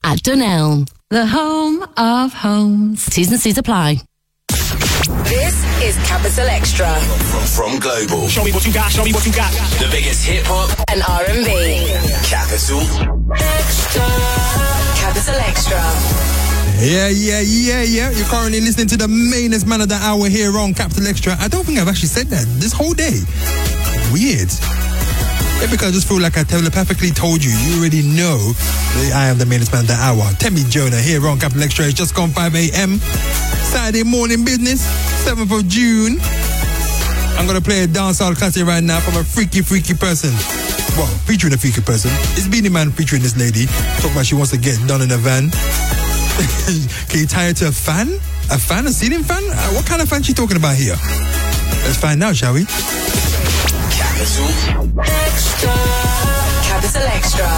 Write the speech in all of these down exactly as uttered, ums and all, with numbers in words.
at Dunelm. The home of homes. T's and C's apply. This is Capital Extra. From, from Global. Show me what you got, show me what you got. The biggest hip hop and R and B. Capital Extra. Capital Extra. Yeah, yeah, yeah, yeah. You're currently listening to the mainest man of the hour here on Capital Extra. I don't think I've actually said that this whole day. Weird. Maybe because I just feel like I telepathically told you. You already know that I am the mainest man of the hour. Temi Jonah here on Capital Extra. It's just gone five a.m. Saturday morning business, seventh of June. I'm going to play a dancehall classic right now from a freaky, freaky person. Well, featuring a freaky person. It's Beanie Man featuring this lady. Talk about she wants to get done in a van. Can you tie her to a fan? A fan? A ceiling fan? Uh, what kind of fan she talking about here? Let's find out, shall we? Capital Extra. Capital Extra.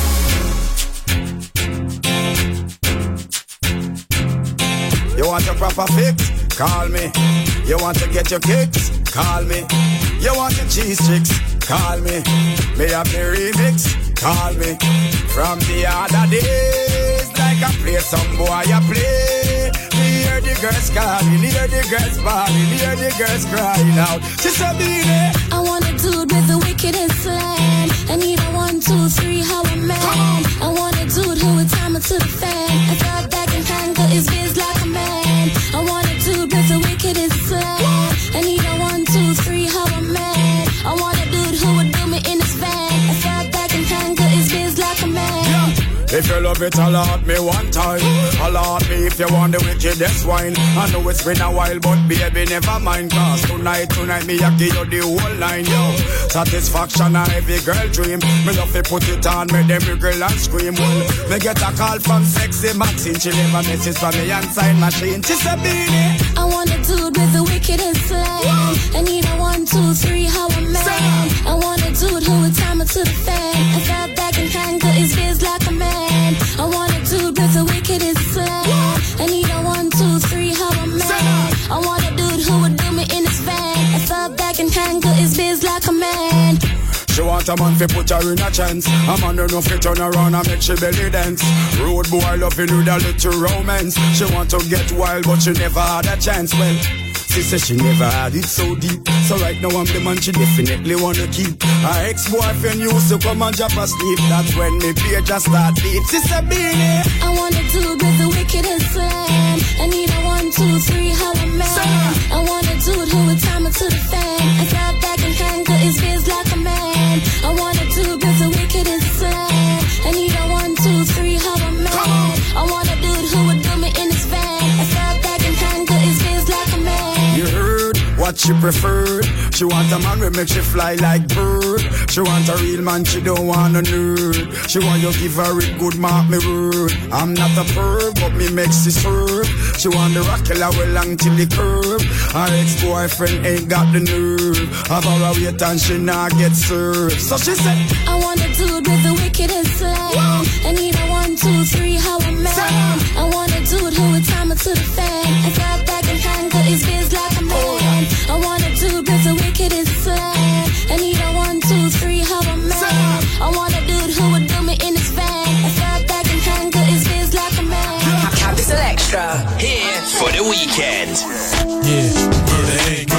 You want a proper fix? Call me. You want to get your kicks? Call me. You want your cheese sticks? Call me. May have the remix? Call me. From the other days, like I play some boy, I play. Me hear the girls calling, hear the girls bawling, hear the girls crying out. She said, Beanie, I want a dude with the wickedest slam. I need a one, two, three, how a man. I want a dude who would time it to the fan. I thought that can handle his biz like a man. I want a dude with the wickedest slam. I need a one, two, three, how a man. I want a dude who would do me in his van. I thought that can handle his biz like a man. if you love it, holla at me one time. Holla at me if you want the wickedest wine. I know it's been a while, but baby, never mind. Cause tonight, tonight, me I give you the whole line, yo. Satisfaction a every girl dream. Me love to put it on, make them wiggle and scream. Well, me get a call from sexy Maxine. She leave a message from me and sign machine. She said, Beanie, I want a dude with the wickedest slang. I need a one, two, three, how a man. I want a dude who would time it to the fan. I thought that can handle his biz like a man. I want a dude with the wickedest slang. I need a one, two, three, how a man. I want a dude who would do me in his van. I thought that can handle his biz like a man. she want a man fi put her in a chance. A man who no fit turn around and make she belly dance. Road boy loving with a little romance. She want to get wild but she never had a chance. Well, she said she never had it so deep. So right now I'm the man she definitely wanna keep. Her ex-boyfriend used to come and drop asleep. That's when me page just start deep. She said, Beanie, I want a dude with the wickedest slam. I need a one, two, three, how a man. I want a dude who would time it to the fan. I thought that can handle his biz like a man. I want a dude with the wickedest slam. I need a one, two, three, how a man. I want a dude who would do me in his van. I thought that can handle his biz like a man. you heard what she preferred. She want a man who make she fly like bird. She want a real man, she don't want a nerd. She want you give her a good mark, me word. I'm not a perv, but me makes she swerve. She want the rock killer well long till the curve. Her ex-boyfriend ain't got the nerve. Have her a wait and she not get served. So she said, I want a dude with the wickedest slang. I need a one, two, three, how a man. I want a dude who would time it to the fan. I thought that can handle his biz like a man. I want a dude with the wickedest slang. I need a one, two, three, how a man. I want a dude who would do me in his van. I thought that can handle his biz like a man. Capital Extra. Here for the weekend. Yeah. Murder Incorporated.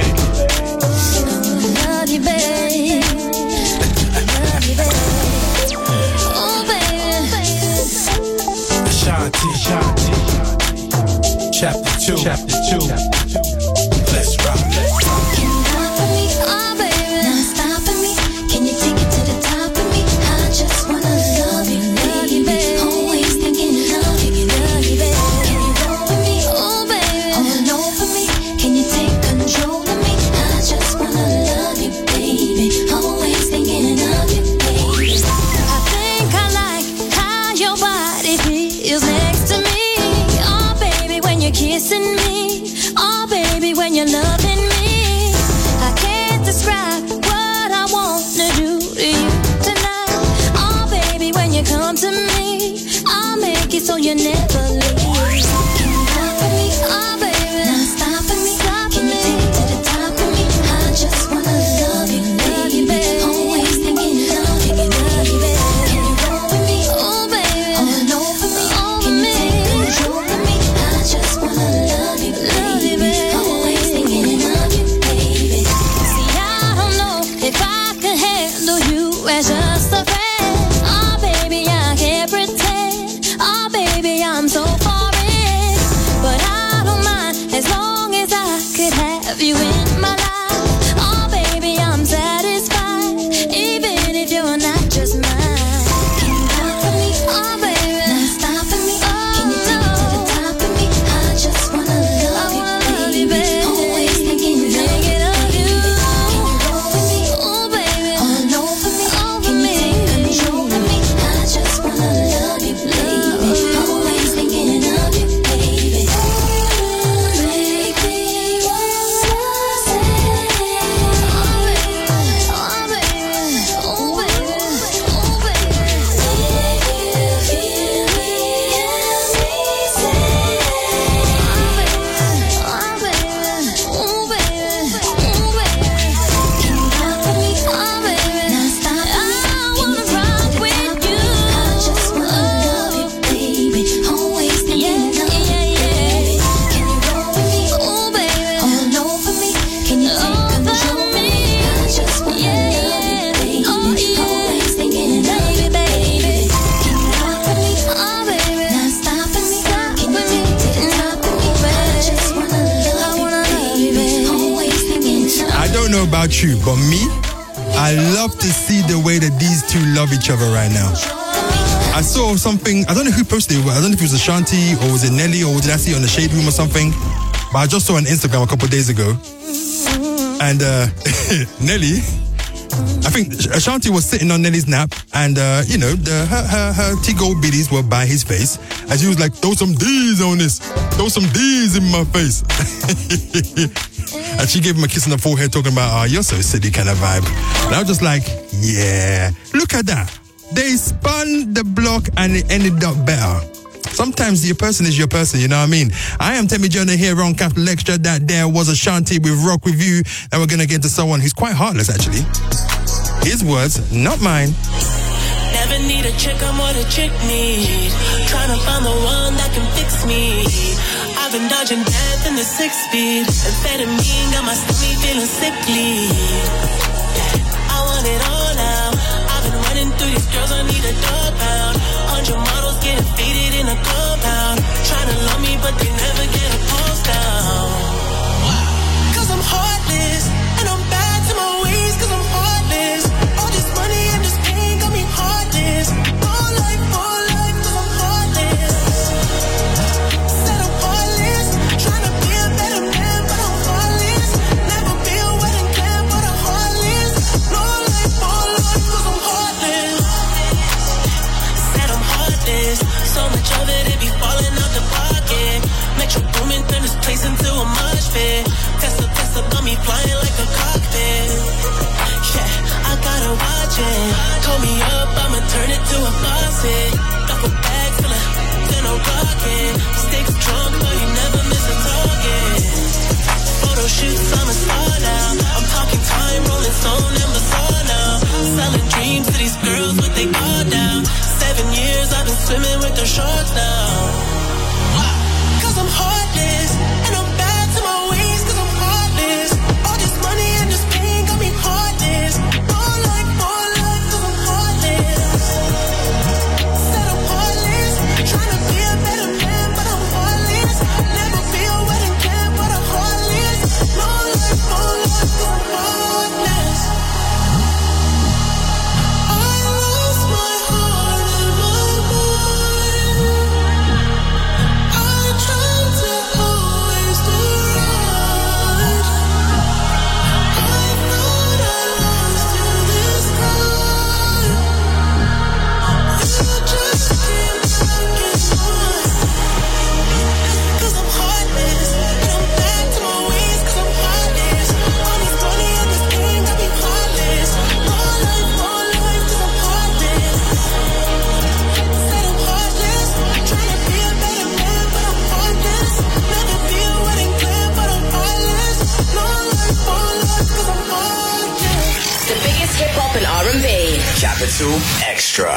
Love you, babe. Love you, babe. Oh, baby. Shanti, Shanti. Chapter two. Chapter two. Let's rock. Let's rock. Can you ride for me? Oh, baby. Now stop for me. Can you take it to the top of me? I just wanna love you, love you, babe. Always thinking love you, love you, babe. Can you roll with me? Oh, baby. All over me. Can you take control of me? I just wanna love you, baby. Always thinking of you, baby. I think I like how your body feels next to me. Oh, baby, when you're kissing me. Oh, baby, when you're loving me. I can't describe what I wanna do to you tonight. Oh, baby, when you come to me, I'll make it so you never leave. Can you ride for me? Oh, baby. Now stop for me. Stop Can you me. Take it to the top of me? I just wanna love you, love you, baby. Always thinking love you, love you, baby. Can you roll with me? Oh, baby. All over about you, but me, I love to see the way that these two love each other right now. I saw something, I don't know who posted it, I don't know if it was Ashanti or was it Nelly or did I see it on the Shade Room or something, but I just saw on Instagram a couple of days ago. And uh, Nelly, I think Ashanti was sitting on Nelly's nap and, uh, you know, the, her, her, her T-Gold biddies were by his face and she was like, throw some D's on this, throw some D's in my face. And she gave him a kiss on the forehead talking about, oh, you're so silly kind of vibe. And I was just like, yeah, look at that. They spun the block and it ended up better. Sometimes your person is your person, you know what I mean? I am Temi Jonah here on Capital Extra. That there was Ashanti with Rock With You. And we're going to get to someone who's quite heartless, actually. His words, not mine. Never need a chick, I'm what a chick need. Trying to find the one that can fix me. I've been dodging death in the six speed. Amphetamine got my stomach feeling sickly. I want it all now. I've been running through these girls, I need a dog pound. Hundred models getting faded in a compound. Trying to love me, but they never get a pulse down. Cause I'm heartless, and I'm bad to my ways, cause I'm heartless. All this money and this pain got me heartless. More life, more life, cause I'm heartless. Said I'm heartless, trying to be a better man, but I'm heartless. Never be a wedding plan, but I'm heartless. More life, more life, cause I'm heartless. Said I'm heartless, so much of it, it be falling out the pocket. Metro booming, turn this place into a mosh pit. Tesla, Tesla, got me flying like a cockpit. Yeah, I gotta watch it. Call me up, I'ma turn it to a faucet. Duffel bag full of, then a rocket. Sticks drunk, but you never miss a target. Photo shoots, I'm a star now. I'm talking time, rolling stone and bazaar now. Selling dreams to these girls with they guard down. Seven years I've been swimming with the sharks now. Cause I'm heartless, and I'm bad to my ways, cause I'm heartless. All this money and this pain got me heartless. More life, more life, cause I'm heartless. Said I'm heartless, trying to be a better man, but I'm heartless. Never be a wedding plan, but I'm heartless. More life, more life, cause I'm heartless. I lost my heart and my mind. I tried to always do right. I thought I lost to this crime. You just keep breaking mine. Cause I'm heartless, and I'm back to my ways, cause I'm heartless. All this money and this pain got me heartless. More life, more life, cause I'm heartless. Said I'm heartless, trying to be a better man, but I'm heartless. Never be a wedding plan, but I'm heartless. More life, more life, cause I'm heartless. The biggest hip hop and R and B. Capital Extra.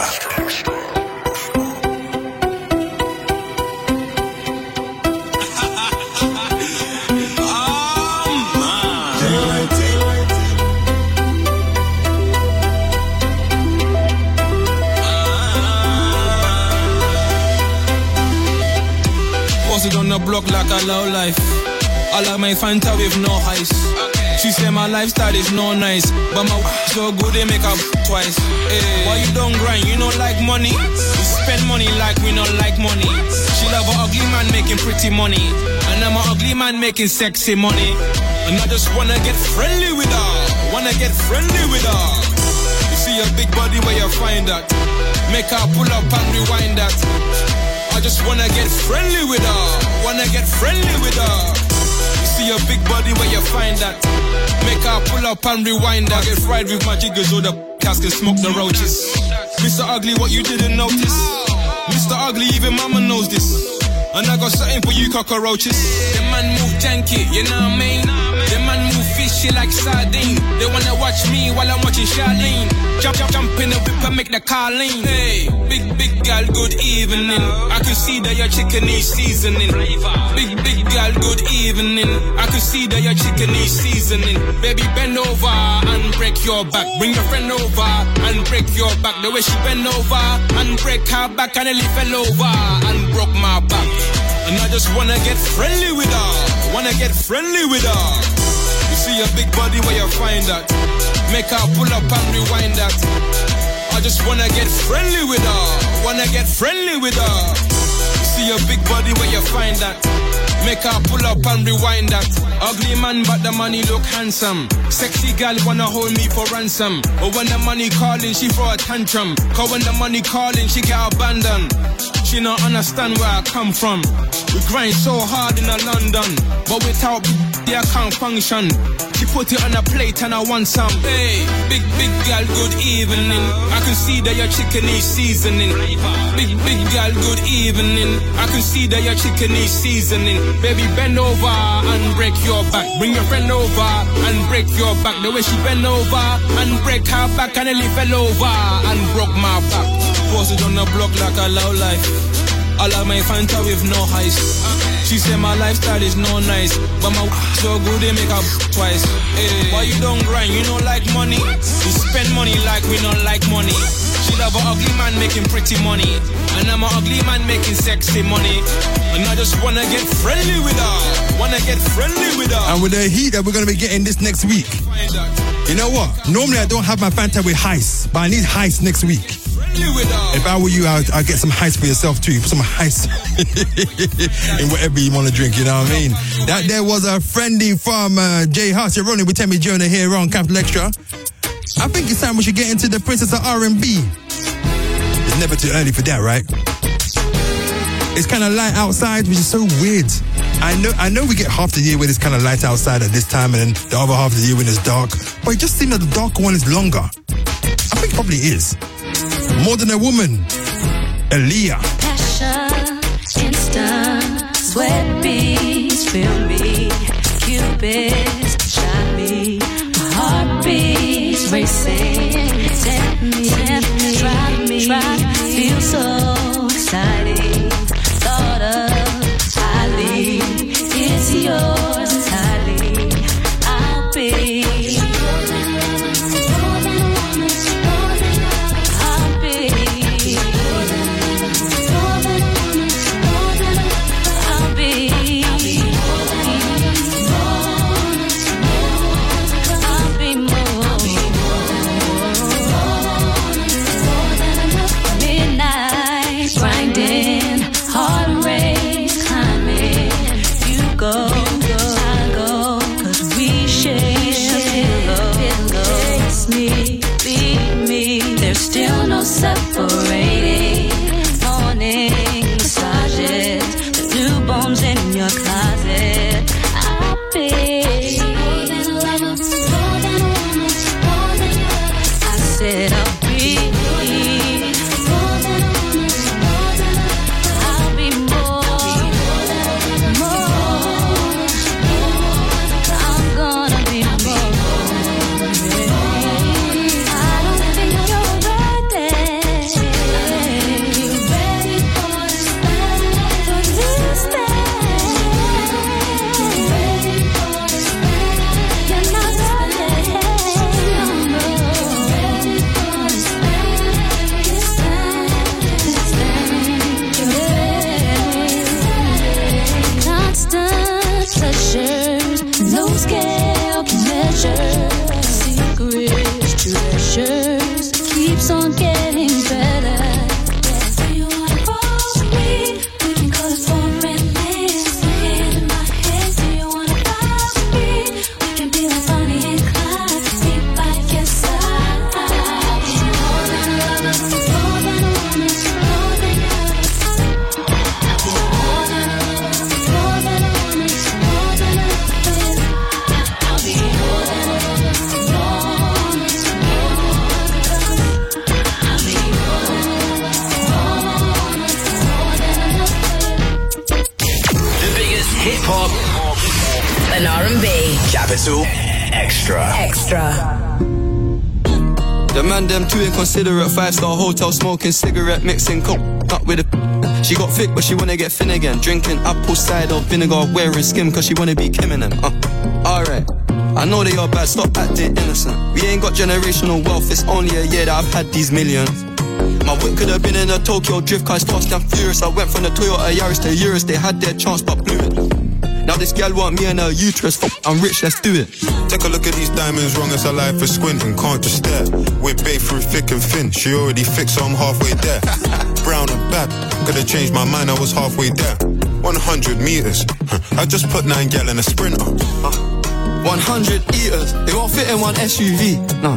Posted on the block like a low life. I like my Fanta with no ice. She say my lifestyle is no nice, but my so good they make up twice. Hey. Why you don't grind? You don't like money? We spend money like we don't like money. She love an ugly man making pretty money, and I'm an ugly man making sexy money. And I just wanna get friendly with her. Wanna get friendly with her. You see a big body where you find that. Make her pull up and rewind that. I just wanna get friendly with her. Wanna get friendly with her. You see a big body where you find that. Make her pull up and rewind that. Get fried with my jiggers or the cats can smoke the roaches. Mister Ugly, what you didn't notice? Mister Ugly, even mama knows this. And I got something for you cockroaches. The man move janky, you know what I mean? The man move fishy like sardine. They wanna watch me while I'm watching Charlene. Jump, jump, jump in the whip and make the car lean. Hey, big, big girl, good evening. I can see that your chicken needs seasoning. Big, big girl, good evening. I can see that your chicken needs seasoning. Baby, bend over and break your back. Bring your friend over and break your back. The way she bend over and break her back, and nearly fell over and broke my back. And I just wanna get friendly with her. Wanna get friendly with her. You See a big body where you find that. Make her pull up and rewind that. I just wanna get friendly with her. Wanna get friendly with her. See a big body where you find that. Make her pull up and rewind that. Ugly man but the money look handsome. Sexy gal wanna hold me for ransom. But when the money calling she throw a tantrum. Cause when the money calling she get abandoned. She don't understand where I come from. We grind so hard in a London, but without I can't function. She put it on a plate and I want some. Hey, big, big gal, good evening. I can see that your chicken needs seasoning. Big, big gal, good evening. I can see that your chicken needs seasoning. Baby, bend over and break your back. Bring your friend over and break your back. The way she bend over and break her back, and nearly fell over and broke my back. Posted on the block like a low life. I like my Fanta with no ice. She said my lifestyle is no nice, but my so good they make up twice. Hey, why you don't grind? You don't like money? You spend money like we don't like money. She love an ugly man making pretty money, and I'm an ugly man making sexy money. And I just wanna get friendly with her. Wanna get friendly with her. And with the heat that we're gonna be getting this next week, you know what? Normally I don't have my Fanta with heist, but I need heist next week. If I were you, I'd, I'd get some heist for yourself too. Put some heist in whatever you want to drink, you know what I mean? That there was a friendly from uh, Jay Huss. You're running with Temi Jonah here on Capital Extra. I think it's time we should get into the Princess of R and B. It's never too early for that, right? It's kind of light outside, which is so weird. I know I know we get half the year when it's kind of light outside at this time, and then the other half of the year when it's dark. But it just seems that the dark one is longer. I think it probably is. More Than a Woman, Aaliyah. Passion, instant, sweat beats, feel me, Cupid's shot me, my heart beats racing, tempt me, tempt me, try me, try, feel so exciting, thought of highly, it's yours entirely, I'll be. Separating morning massages, the newborns in your closet. I'll be more than a lover, more than a woman, more than a lover. I said I'll be more than a woman, more than a lover. I'll be more, more. I'm gonna be more. I don't think you're no scale can measure secrets, treasures, keeps on getting better. Do you wanna roll with me? We can go to foreign lands, hand in my hands. Do you wanna roll with me? We can be like Bonnie and Clyde, be by your side. I'll be more than a lover, more than a woman, more than a lover. I'll be more than a lover, more than a woman, more than a lover. I'll be more than a lover, more, more, I'll be more than a lover, more, more than a lover. The biggest hip hop and R and B. Capital Extra. Extra. The man them too inconsiderate. Five star hotel smoking cigarette, mixing coke up with a. She got thick but she wanna get thin again. Drinking apple cider vinegar, wearing skim cause she wanna be Kim and them. Uh, alright, I know they are bad, stop acting innocent. We ain't got generational wealth, it's only a year that I've had these millions. My whip could have been in a Tokyo drift car, it's fast and furious. I went from the Toyota Yaris to Urus, they had their chance but blew it. Now Now this gal want me and her uterus. F- I'm rich, let's do it. Take a look at these diamonds, wrong as her life is squinting. Can't just stare. We're babe through thick and thin. She already fixed, so I'm halfway there. Brown and bad, could've changed my mind, I was halfway there. one hundred meters, I just put nine gal in a sprinter. uh, one hundred eaters, they won't fit in one S U V. No,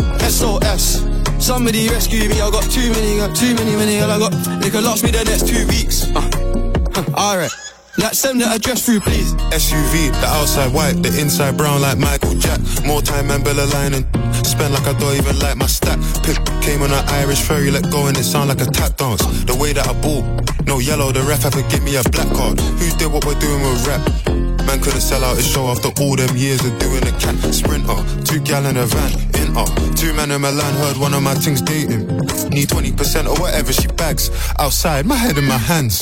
S O S. Somebody rescue me, I got too many, got too many, many, I got, they could last me the next two weeks. Uh, Alright, let's send the address through, please. S U V, the outside white, the inside brown like Michael Jack. More time and Bella line and spend like I don't even like my stack. Pick came on an Irish ferry, let go and it sound like a tap dance. The way that I ball, no yellow, the ref had to give me a black card. Who did what we're doing with rap? Man couldn't sell out his show after all them years of doing a cat sprinter. Two gal in a van, in up. Two man in Milan, heard one of my things dating. Need twenty percent or whatever she bags. Outside, my head in my hands.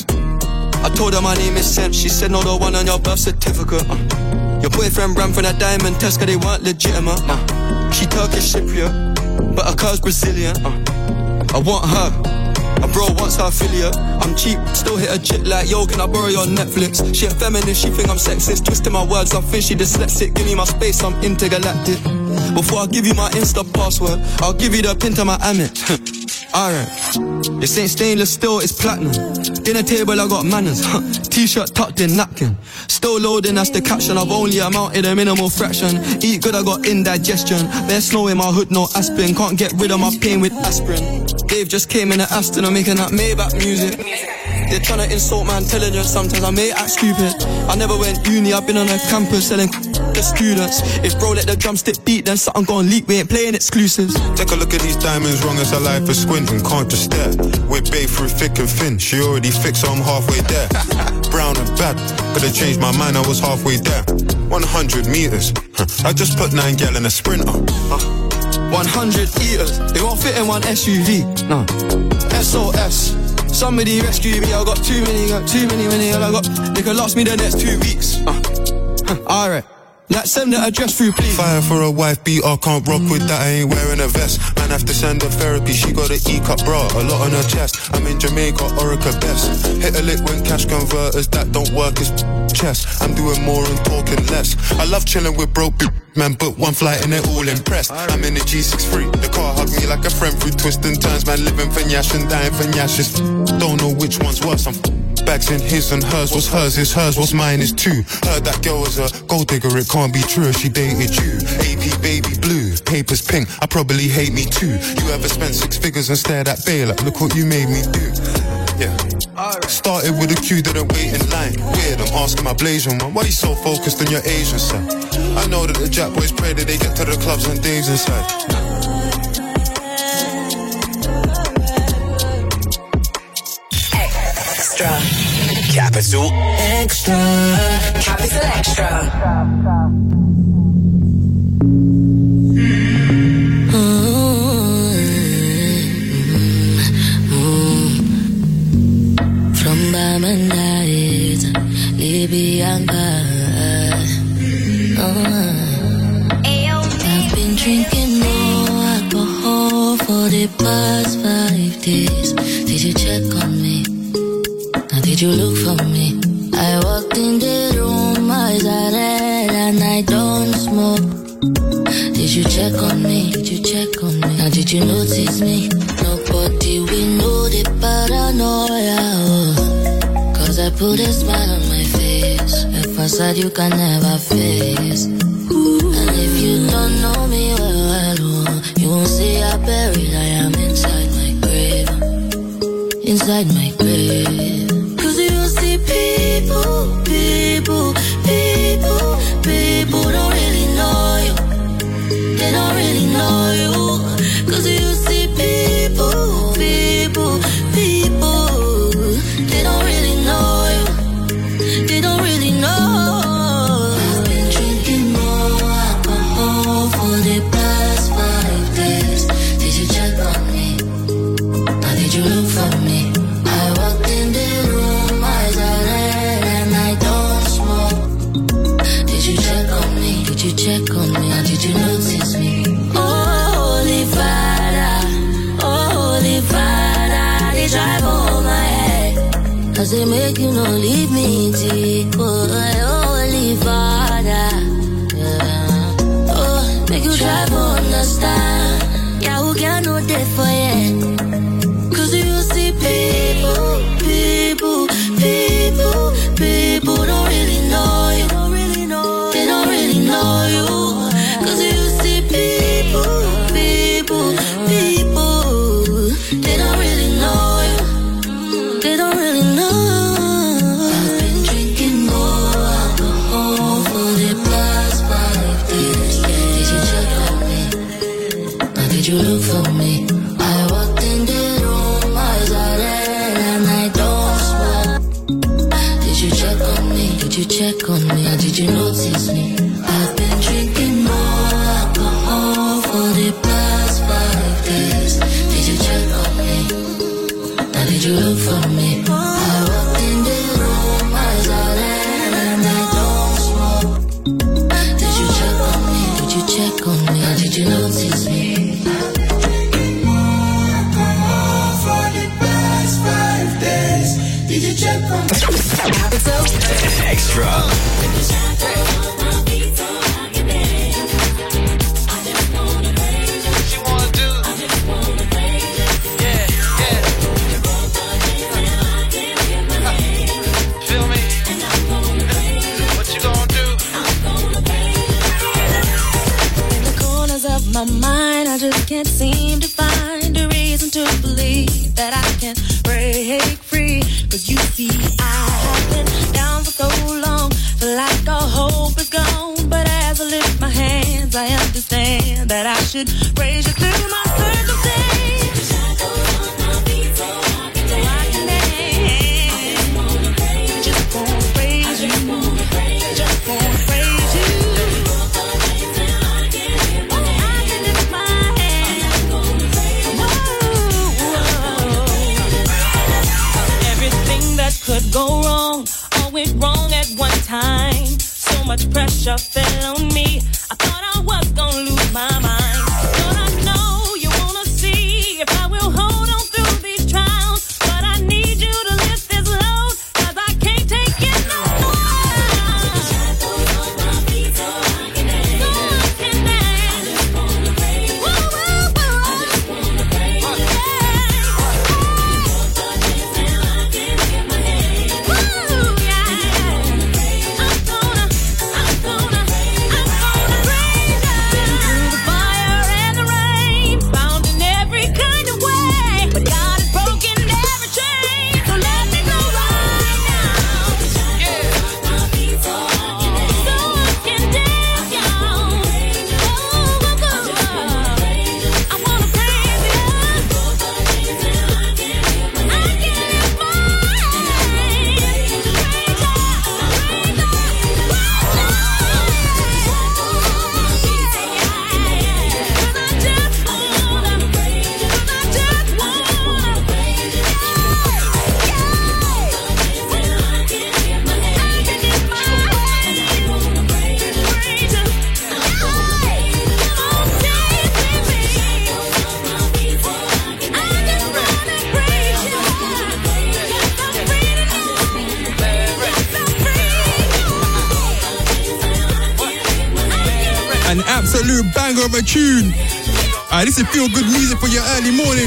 I told her my name is Sam. She said no, the one on your birth certificate. uh. Your boyfriend ran from that diamond test cause they weren't legitimate. uh. She Turkish Cypriot, but her car's Brazilian. uh. I want her, a bro wants her affiliate. I'm cheap, still hit a chick like, yo, can I borrow your Netflix? She a feminist, she think I'm sexist. Twisting my words, I think she dyslexic. Give me my space, I'm intergalactic. Before I give you my Insta password, I'll give you the pin to my Amex. Alright, this ain't stainless steel, it's platinum. Dinner table, I got manners. T-shirt tucked in, napkin. Still loading, that's the caption. I've only amounted a minimal fraction. Eat good, I got indigestion. There's snow in my hood, no aspirin. Can't get rid of my pain with aspirin. Dave just came in the Aston, I'm making that Maybach music. They're trying to insult my intelligence, sometimes I may act stupid. I never went uni, I've been on a campus selling to students. If bro let the drumstick beat, then something gon' leak, we ain't playing exclusives. Take a look at these diamonds, wrong as her life is squinting. Can't just stare. We're babe through thick and thin. She already fixed, so I'm halfway there. Brown and bad, could've changed my mind, I was halfway there. one hundred meters, I just put nine gal in a sprinter. uh, one hundred eaters, they won't fit in one S U V. No, S O S. Somebody rescue me, I got too many, got too many, many, I got, they could last me the next two weeks. uh, Alright, let's send the address through, please. Fire for a wife beater, can't rock with that, I ain't wearing a vest. Man have to send her therapy, she got an E-cup bra, a lot on her chest. I'm in Jamaica, Orica best. Hit a lick when cash converters, that don't work, it's chest. I'm doing more and talking less. I love chilling with broke man, book one flight and they're all impressed. I'm in the G sixty-three, the car hugged me like a friend through twists and turns. Man, living for Nyash and dying for Nyash. Just don't know which one's worse. I'm bags in his and hers. What's hers is hers, what's mine is too. Heard that girl was a gold digger, it can't be true. She dated you. A P baby blue, papers pink, I probably hate me too. You ever spent six figures and stared at Bay like, look what you made me do. Yeah. Started with a queue, didn't wait in line. Weird, I'm asking my Blasian one, why you so focused on your Asian side? I know that the Jack boys pray that they get to the clubs and Dave's inside. Extra. Capital Extra. Capital Extra. From Bamandait, Libyanka. I've been drinking more alcohol for the past five days. Did you check on me? Now did you look for me? I walked in the room, eyes are red and I don't smoke. Did you check on me? Did you check on me? Now did you notice me? Nobody will know the paranoia. Oh. Cause I put a smile on my face, a facade you can never face. And if you don't know me well, well, well, you won't see how buried I am inside my grave. Inside my grave. Cause you see people, people, people, people don't really know you. They don't really know you. Cause you see people, people, people, they don't really know you. They don't really know. I've been drinking more alcohol for the past five days. Did you check on me? Or did you look for me? I walked in the room, eyes are red and I don't smoke. Did you check on me? Did you check on me? Or did you notice me? Oh, Holy Father, oh, Holy Father, they drive over my head. Cause they make you not leave me deep. Oh, me farther. Yeah. Oh, make you try to understand. Yeah, who can know that for you? Cause you see people, people, people, people don't really know you. Don't really know. They don't really know you. Cause you see people, people, people, they don't really know you. They don't really know. I've been drinking more alcohol for the past five days. Did you check on me? Or did you look for me? I walked in the room, eyes are red and I don't smoke. Did you check on me? Did you check on me? Or did you notice me? I've been drinking more alcohol for the past five days. Did you check on me? Or did you look for me? I walked in the room, eyes are red and I don't smoke. Did you check on me? Did you check on me? Or did you notice me? Did you check on me? Capital Extra. My mind, I just can't seem to find a reason to believe that I can break free. Cause you see, I have been down for so long, feel like all hope is gone. But as I lift my hands, I understand that I should raise you through my circumstance. So I can dance. Just wanna praise you. Just wanna praise you. Could go wrong, all went wrong at one time. So much pressure fell on me. I thought I was gonna lose my mind. But I know you wanna see if I will hold on through these trials. But I need you to lift this load, cause I can't take it no more. So I can dance. Woo, woo, woo. An absolute banger of a tune. Alright, this is feel good music for your early morning.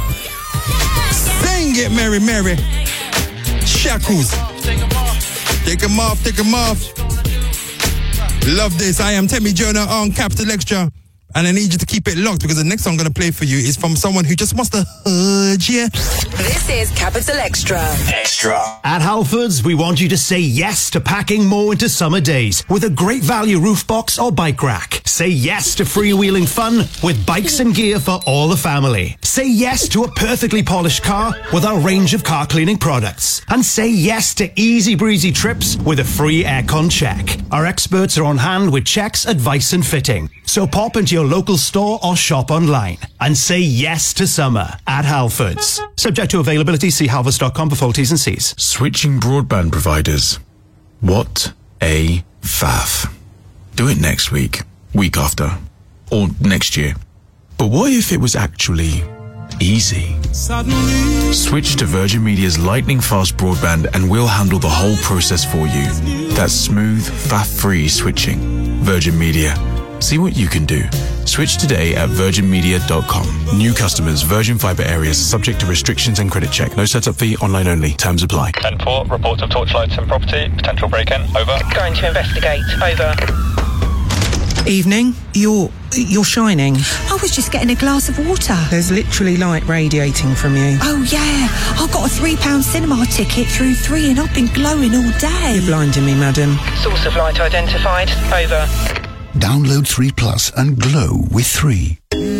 Sing it, Mary Mary. Shackles. Take them off, take them off. Love this. I am Temi Jonah on Capital Extra. And I need you to keep it locked because the next song I'm going to play for you is from someone who just wants to hug you. This is Capital Extra. Extra. At Halfords, we want you to say yes to packing more into summer days with a great value roof box or bike rack. Say yes to freewheeling fun with bikes and gear for all the family. Say yes to a perfectly polished car with our range of car cleaning products. And say yes to easy breezy trips with a free aircon check. Our experts are on hand with checks, advice and fitting. So pop into your local store or shop online and say yes to summer at Halfords. Subject to availability, see halfords dot com for full T's and C's. Switching broadband providers. What a faff. Do it next week, week after, or next year. But what if it was actually easy. Switch to Virgin Media's lightning-fast broadband and we'll handle the whole process for you. That's smooth, faff-free switching. Virgin Media. See what you can do. Switch today at virgin media dot com. New customers, Virgin Fibre areas, subject to restrictions and credit check. No setup fee, online only. Terms apply. ten four, reports of torchlights in property. Potential break-in. Over. Going to investigate. Over. Evening. You're... you're shining. I was just getting a glass of water. There's literally light radiating from you. Oh, yeah. I got a three pound cinema ticket through three and I've been glowing all day. You're blinding me, madam. Source of light identified. Over. Download three Plus and glow with three.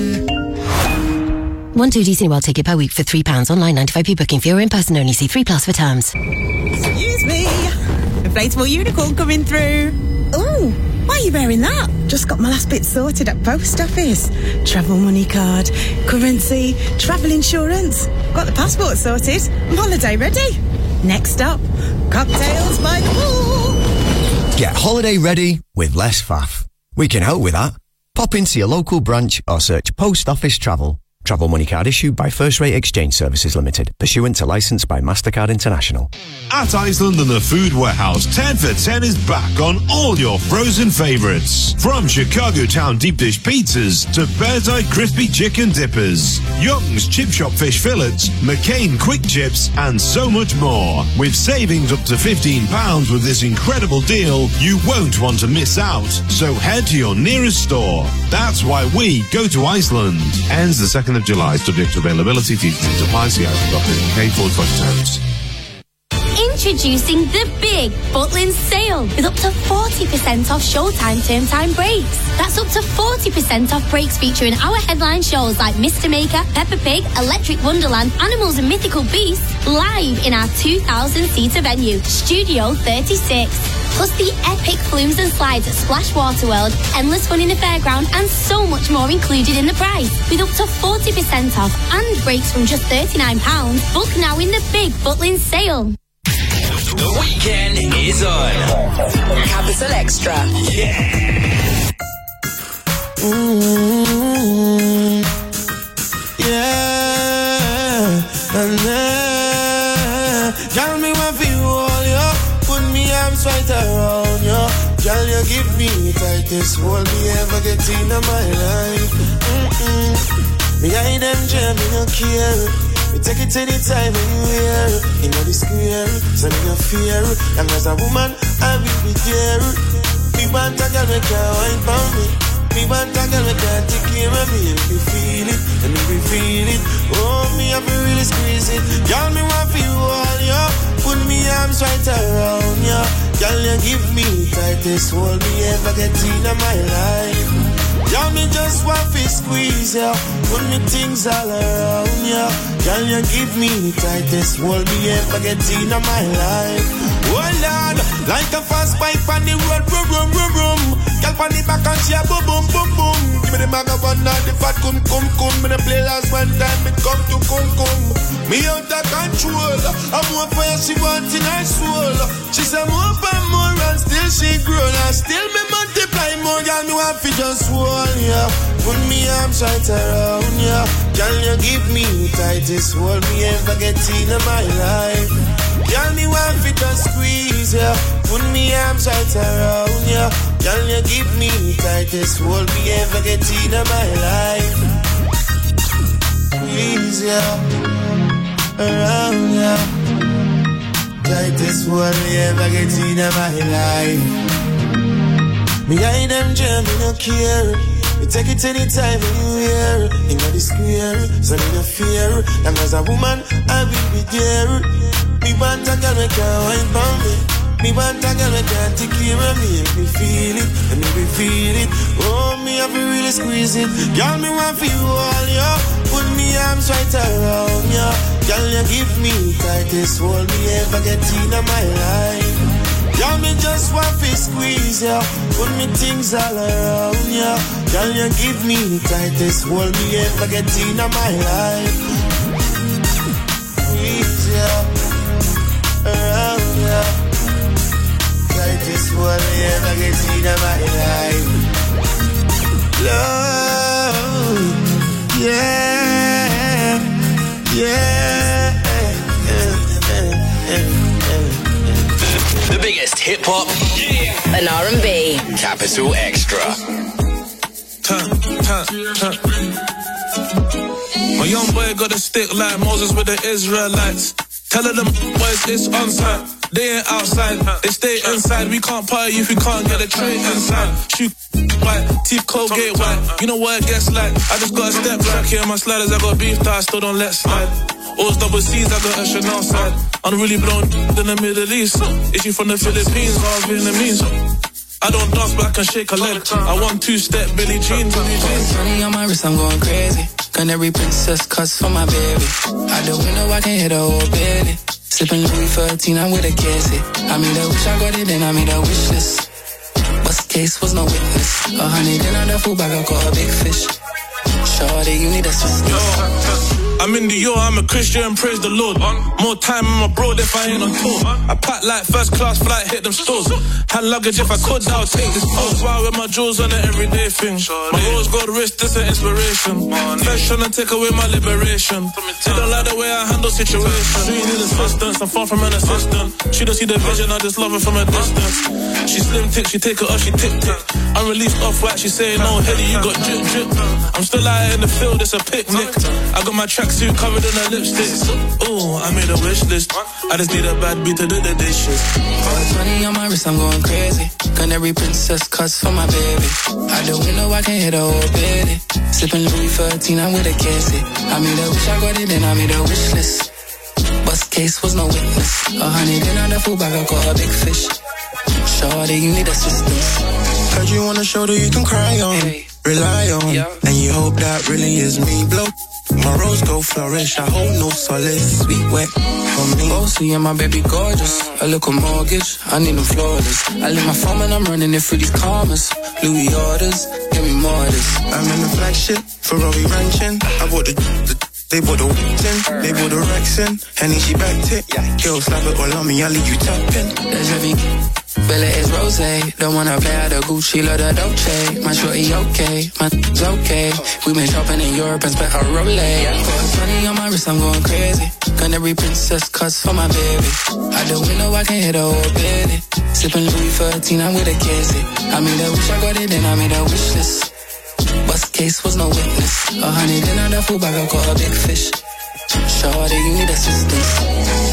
One two D Cineworld ticket per week for three pounds. Online ninety-five p booking fee or in person only. See three Plus for terms. Excuse me. Inflatable unicorn coming through. Ooh. Why are you wearing that? Just got my last bit sorted at post office. Travel money card, currency, travel insurance. Got the passport sorted. I'm holiday ready. Next up, cocktails by the pool. Get holiday ready with less faff. We can help with that. Pop into your local branch or search Post Office Travel. Travel money card issued by First Rate Exchange Services Limited, pursuant to licence by MasterCard International. At Iceland and the Food Warehouse, ten for ten is back on all your frozen favourites. From Chicago Town deep dish pizzas to Bear's Eye crispy chicken dippers, Young's Chip Shop fish fillets, McCain quick chips, and so much more. With savings up to fifteen pounds with this incredible deal, you won't want to miss out. So head to your nearest store. That's why we go to Iceland. Ends the second of July, subject to availability, fees and supplies, see item dot co dot uk forward slash terms. Introducing the big Butlins sale with up to forty percent off Showtime term time breaks. That's up to forty percent off breaks featuring our headline shows like Mister Maker, Peppa Pig, Electric Wonderland, Animals and Mythical Beasts, live in our two thousand seater venue, Studio thirty-six. Plus the epic flumes and slides at Splash Waterworld, endless fun in the fairground, and so much more included in the price. With up to forty percent off and breaks from just thirty-nine pounds, book now in the big Butlins sale. The weekend is on. Capital Extra. Yeah. Mm-hmm. Yeah. And then, girl, me want for you all, yo. Put me arms right around you. Girl, you give me the tightest hold me ever get in my life. Mm-mm. Me I them jam, me no care. We take it anytime anywhere. In the square, so me no fear. And as a woman, I will be there. Me want a girl, me can't wine for me. Me want a girl, me can't take care of me. And me feel it, and me feel it. Oh, me have to really squeeze it. Girl, me want for you all, yo. Put me arms right around you. Girl, you give me the tightest hold me ever get in my life. Girl, me just want to squeeze ya. Put me things all around ya. Girl, you give me the tightest hold me ever get in my life. Oh Lord, like a fast bike on the road, boom, boom, boom, boom. Girl, on the back and she a boom, boom, boom, boom. Give me the maga one now, the fat cum, cum, cum. Me the play last one time, it come to cum, cum. Me out of control. I'm more for her, she want in her soul. She say more for more and still she grow. And still me multiply more, girl, me want to just hold ya. Put me arms right around ya. Girl, you give me the tightest hold me ever get in my life. Girl, me want to just squeeze ya. Put me arms right around ya. Girl, you give me the tightest hold me ever get in my life. Squeeze ya, around ya. Tightest hold me ever get in my life. Me I them jam, me no care. We take it anytime, anywhere. In the square, so me no fear. And as a woman, I will be there. Me want a girl, me can't wine for me. Me want a girl, me can't take care of me. If me feel it, and if me feel it, oh, me have to really squeeze it. Girl, me want for you all, yo. Put me arms right around you. Girl, you give me the tightest hold me ever get in my life. Girl, me just want to squeeze ya. Put me things all around ya. Girl, you give me the tightest hold me ever get in my life. Squeeze ya, around ya. Tightest hold me ever get in my life. Love, yeah. hip hop and R and B. Capital Extra. Turn, turn, turn. My young boy got a stick like Moses with the Israelites. Telling them boys it's on site. They ain't outside, they stay inside. We can't party if we can't get a tray inside. Shoot white, teeth Colgate white. You know what it gets like. I just got a step back here on my sliders. I got beef that I still don't let slide. Alls double C's, I got a Chanel side. I'm really blown in the Middle East. Is you from the Philippines or Vietnamese? I don't dance but I can shake a leg. I want two-step Billie Jean. Money on my wrist, I'm going crazy. Gun every princess cuss for my baby. Out the window, I can hit a whole belly. Sipping Louis thirteen, I'm with a cassie. I made a wish, I got it, then I made a wish list. Bust case was no witness. A hundred in the full bag, I caught a big fish. Shorty, you need assistance. I'm in the yo, I'm a Christian, praise the Lord. More time in my bro if I ain't on tour. I pack like first class flight, hit them stores. Hand luggage if I could, I'll take this pose. Why with my jewels on an everyday thing. My rose gold wrist, this an inspiration. Fresh tryna take away my liberation. She don't like the way I handle situations. She need assistance, I'm far from an assistant. She don't see the vision, I just love her from a distance. She slim tick, she take it off, she tick tick. I'm released off white, she saying no, Hetty, you got drip drip. I'm still out in the field, it's a picnic. I got my tracksuit covered in her lipstick. Ooh, I made a wish list. I just need a bad beat to do the dishes. Money on my wrist, I'm going crazy. Gun every princess cuss for my baby. Out the window, I can hit a whole belly. Sipping Louis thirteen, I'm with a cassie. I made a wish, I got it, then I made a wish list. Bust case was no witness. A hundred in the full bag, I caught a big fish. Shorty, you need assistance. Heard you on a shoulder you can cry on, hey. Rely on, yeah. And you hope that really is me. Blow my rose go flourish, I hold no solace. Sweet wet for me. Bossy and my baby gorgeous. A little mortgage, I need them flawless. I leave my phone and I'm running it through these commas. Louis orders, give me more of this. I'm in the flagship, Ferrari ranching. I bought the, the they bought the Wheaton, they bought the Rexin. Henny, she backed it. Girl, slap it all on me, I leave you tapping. There's heavy. Bella is rosé, don't wanna play out the Gucci, love the Dolce. My shorty okay, my's okay. We been shopping in Europe and spent a Rolex. Got money on my wrist, I'm going crazy. Gun every princess cuss for my baby. Out the window, I can hit a whole belly. Sipping Louis thirteen, I'm with a cassie. I made a wish, I got it, then I made a wish list. Bust case was no witness. A hundred in the full bag, I caught a big fish. Shorty, you need assistance.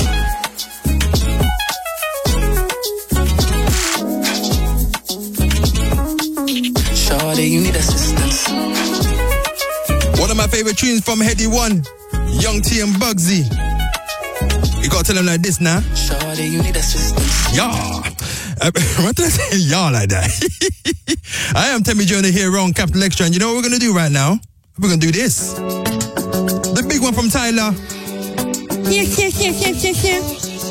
Shorty, you need assistance. One of my favorite tunes from Heady One, Young T and Bugsy. You gotta tell him like this now. Shorty, you need assistance. Yeah. Uh, what did I say? Yeah, like that. I am Temi Jonah here on Capital Extra, and you know what we're gonna do right now? We're gonna do this. The big one from Tyler. Yes, yes, yes, yes, yes, yes.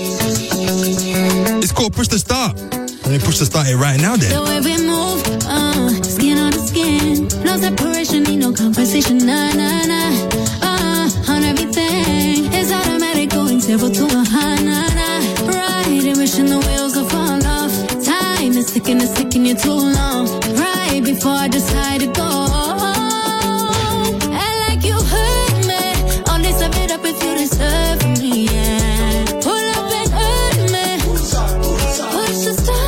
It's called Push to Start. Let me push to start it right now then. The way we move, uh, skin on the skin. No separation, need no conversation. Nah, nah, nah. Uh, on everything. It's automatic, going table to a high, nah, nah. Riding, wishing the wheels will fall off. Time is ticking, it's ticking you too long. Right before I decide to go. And like you heard me. Only sum it up if you deserve me, yeah. Pull up and hurt me. Push the start.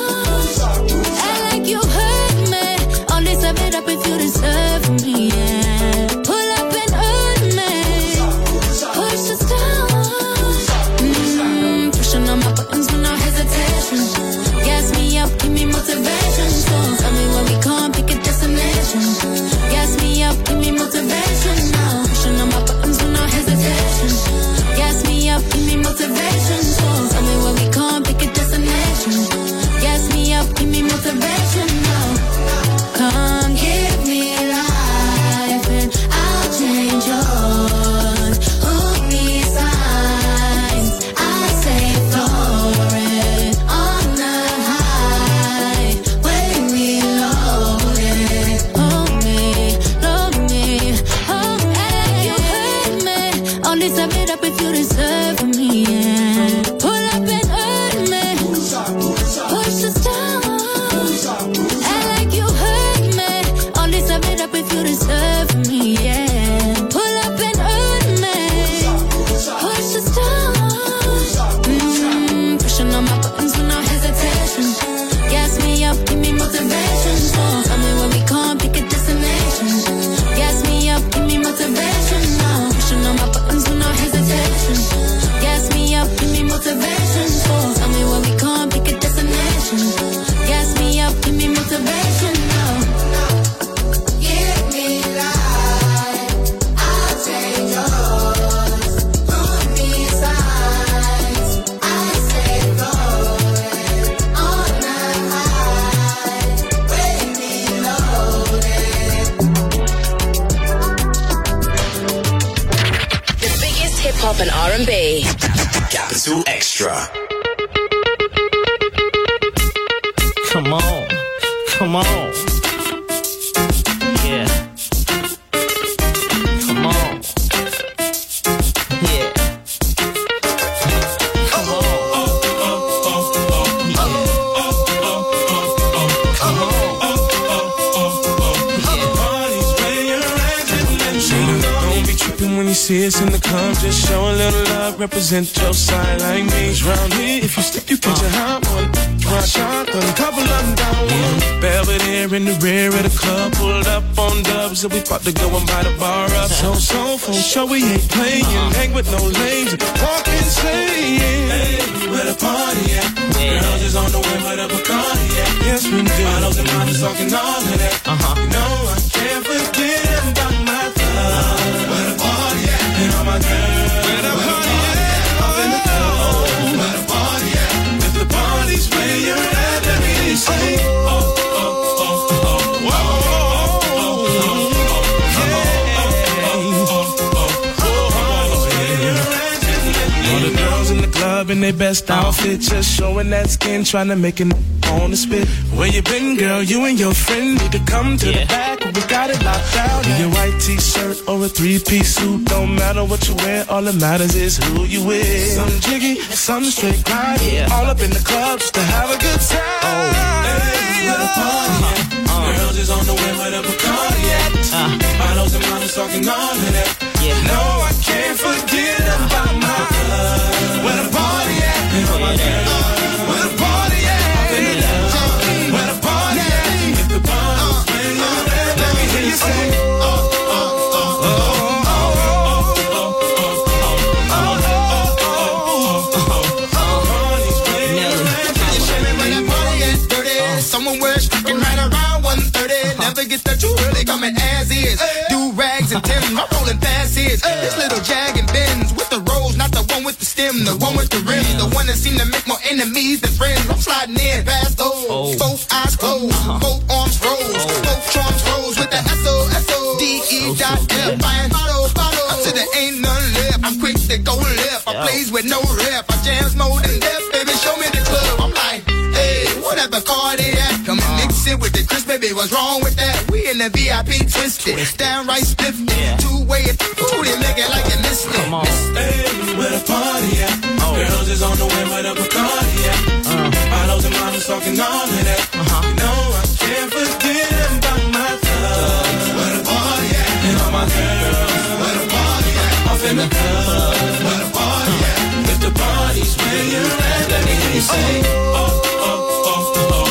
If you deserve me, yeah. Pull up and hurt me. Push the start. Mm, pushing on my buttons with no hesitation. Gas me up, give me motivation. So tell me where we can't pick a destination. Gas me up, give me motivation. Now pushing on my buttons with no hesitation. Gas me up, give me motivation. So tell me where we can't pick a destination. Gas me up, give me motivation. Now come give me life and I'll change yours. Hook me signs, I say for it on the high. motivation. So tell me where we can't pick a destination. Gas me up, give me motivation. No. Give me life, I'll take yours. Put me signs, I say rolling on the high. Wake me loaded. The biggest hip hop and R and B. Capital Extra. Come on, come on, yeah, come on, yeah, come on, Don't be tripping when you see us in the club. Just show a little love, represent your side like me. Round here, if you step, you catch a hot one. Try shotgun, couple of them down one. Belvedere in the rear of the club, pulled up on dubs, and we about to go and buy the bar up. So, so, for sure we ain't playing. Hang with no lames, walk insane. Hey, where the party at? Girls is on the way, where the Bacardi at? Yes, we do. Bottles and models talking all of that. Uh-huh. You know I can't forget about my love. Where the party at? And all my girls. Where the party at? Up in the club. Where the party at? If the party's where you're at, let me say, oh, oh, oh, oh, whoa, oh, oh, all the girls in the club in their best outfit, just showing that skin, trying to make it on the spit. Where you been, girl? You and your friend need to come to yeah. the back. We got it locked down. In your white t-shirt or a three-piece suit, don't matter what you wear. All that matters is who you with. Some jiggy, some straight grind. Yeah. All up in the club just to have a good time. Oh, hey, where the party at? Uh, Girls is on the way where the Bacardi at. Uh, Bottles and models talking all of that. Yeah. No, I can't forget about my love. Where the party at? Yeah. Where the party at? Where the party at? If the party's where you're at, let me hear you say, oh, oh, oh, oh, oh, oh, oh, someone wears fucking right around one thirty. Never get that you really coming as is. Do rags and Tim, my rolling fast is. This little Jag and Benz with the rolls, not the one with the stem, the one with the rim, the one that seem to make more enemies than friends. I'm sliding in past those, oh. both eyes closed, uh-huh. both arms rose, oh. both trumps rose with the S O S O D E dot F. Buying bottle, bottle, up to there ain't none left. I'm quick to go left. I plays with no rep. I jams more than death, baby. Show me the club. I'm like, hey, whatever car they at. Come and mix it with the Chris, baby. What's wrong with that? We in the V I P twisted, downright spiffed, yeah. two way. Ooh, they make it like you missed it. Come on. Hey, where the party at? Oh. Girls is on the way where the Bacardi at. Uh. Bottles and models talking all of that. Uh-huh. You know I can't forget about my love. Where the party at? And all my girls. Where the party at? Off in the club. Where the party at? If the party's where you're at, let me hear you say, oh, oh, oh, oh, oh.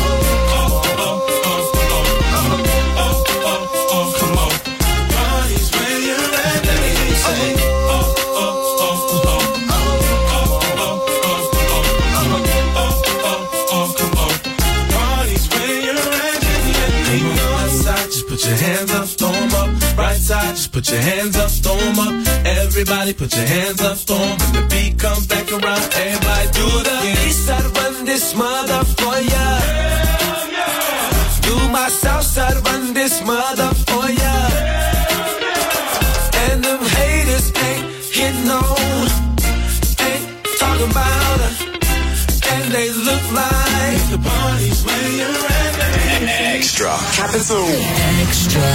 Put your hands up, throw 'em up. Right side, just put your hands up, throw 'em up. Everybody put your hands up, throw 'em. When the beat comes back around, everybody do it again. East side run this mother for ya. Hell yeah. Do my south side run this mother for ya. Hell yeah. And them haters ain't hitting on, ain't talking about her. And they look like the party's where you're at. Extra. Capital Extra.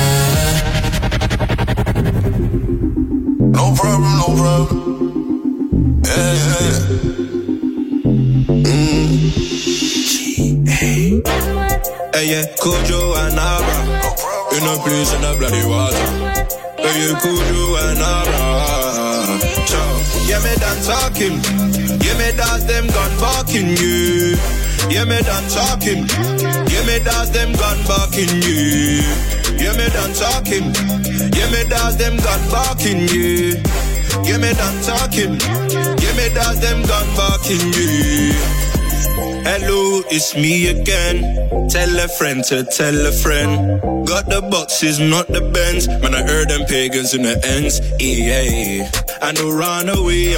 No problem, no problem. Yeah, yeah, yeah. Mm. Hey. Hey, yeah, Kojo and Abra. In a place in the bloody water. Hey, yeah, Kojo and Abra. Ciao. Yeah, me done talking. Yeah, me that them gun barking, yeah. Yeah, me done talking. Yeah, me that them gun barking, yeah. Yeah, me done talking. Yeah, me that them gun barking, yeah. Yeah, me done talking. Yeah, me that them gone back in you. Hello, it's me again. Tell a friend to tell a friend. Got the boxes, not the Benz. Man, I heard them pagans in the ends. E A. I know run away,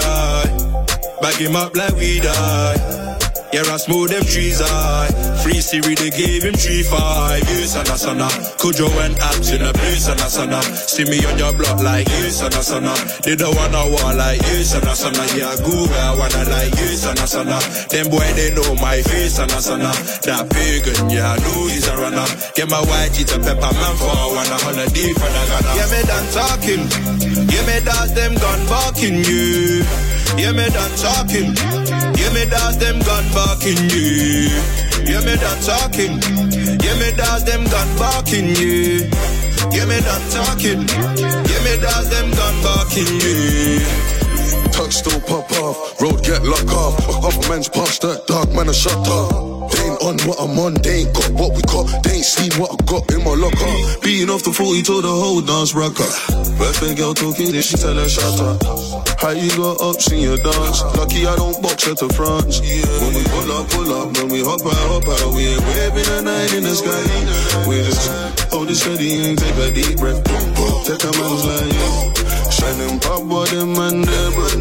I bag him up like we die. Yeah, I smooth them trees, I free Siri, they gave him three five. You sana sana, Kujo and apps in a place, sana sana. See me on your block like you, sana sana. They don't wanna war like you, sana sana. Yeah, go where I wanna like you, sana sana. Them boy, they know my face, sana sana. That pagan, yeah, I know he's a runner. Get my white cheetah pepper man for one holiday for the Ghana. Yeah, me done talking. Yeah, me that them gun barking you. Yeah, me done talking. Yeah, me that them gun barking you. Yeah, me done talking. Yeah, me that them gun barking you. Yeah, me done talking. Yeah, me that them gun barking you. Touch still pop off, road get locked off. Other men's past that dark man a shut up. They ain't on what I'm on, they ain't got what we got. They ain't seen what I got in my locker. Beating off the forty to the whole dance rocker. Birthday girl talking this, she tell her shut up. How you got up, sing your dance. Lucky I don't box at the France. When we pull up, pull up, when we hop out, hop out. We ain't waving a night in the sky. We just hold it steady and take a deep breath. Take a man's like shining pop body man there, bro.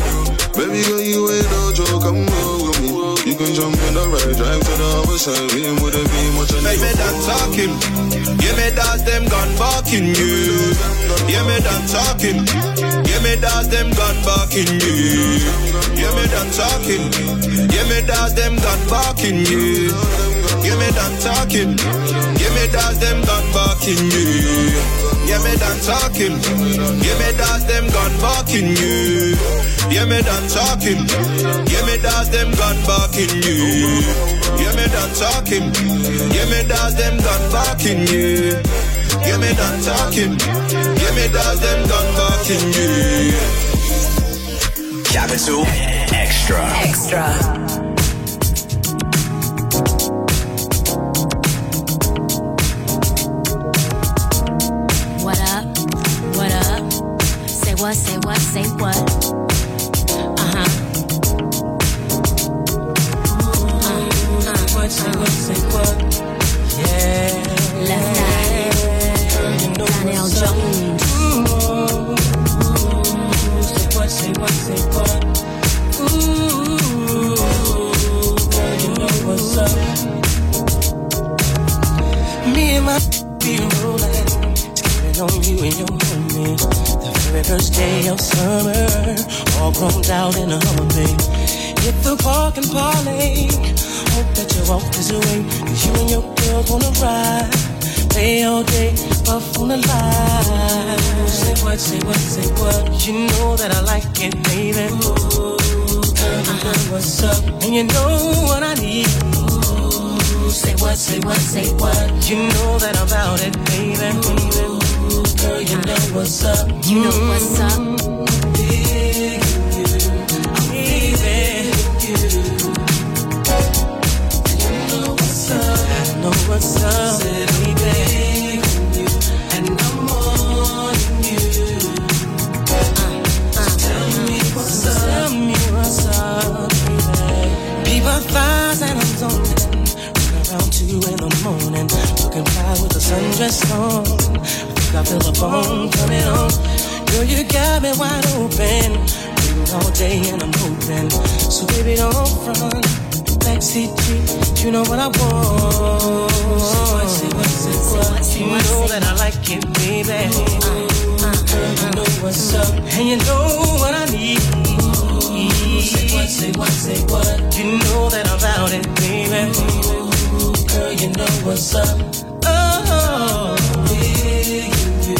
Baby girl, you ain't no joke, come on with me. You can jump in the right, drive to the other side. We ain't with a beam, what's your name? Yeah, me done talking. Yeah, me that them gun barking you. Yeah, me done talking. Yeah, me that them gun barking you. Yeah, me done talking. Yeah, me that them gun barking you. Yeah, me done talking. Yeah, me that them gun barking you. Yeah, me done talking. Yeah, me that them gun barking you. Yeah, me done talking. Yeah, me that them gun barking you. Yeah, me done talking. Yeah, me that them gun barking you. Yeah, me done talking. Yeah, me that them gun barking you. Capital Extra. Extra. What, say what, say what? Uh-huh. Uh-huh. What, say what, say what? Yeah. Left eye. Daniel Jones. Say what, say what, say what? Ooh, girl, you know what's up. Me and my be rolling, skating on you and your homie. The first day of summer, all grown out in a Humvee. Hit the park and parlay. Hope that you walk this way, 'cause you and your girl wanna ride. Play all day, puff on the line. Say what, say what, say what? You know that I like it, baby. Ooh, girl, you know what's up, and you know what I need. Ooh, say what, say what, say what? You know that I'm about it, baby, baby. Girl, you know what's up. You know what's up. Big you, baby. You know what's up. I know what's up. Said I'm big you, and I'm on you. Uh, uh, tell me what's up. Tell me what's up, baby. People thighs and I'm zoning. Around two in the morning, looking fly with the sundress on. I feel the phone coming on. Girl, you got me wide open. Waiting all day and I'm hoping. So baby, don't run. Backseat G, you know what I want. Say what, say what, say what. You know that I like it, baby. Uh, uh, Girl, you know what's up. And you know what I need. Say what, say what, say what. You know that I'm about it, baby. Girl, you know what's up. Oh, big you,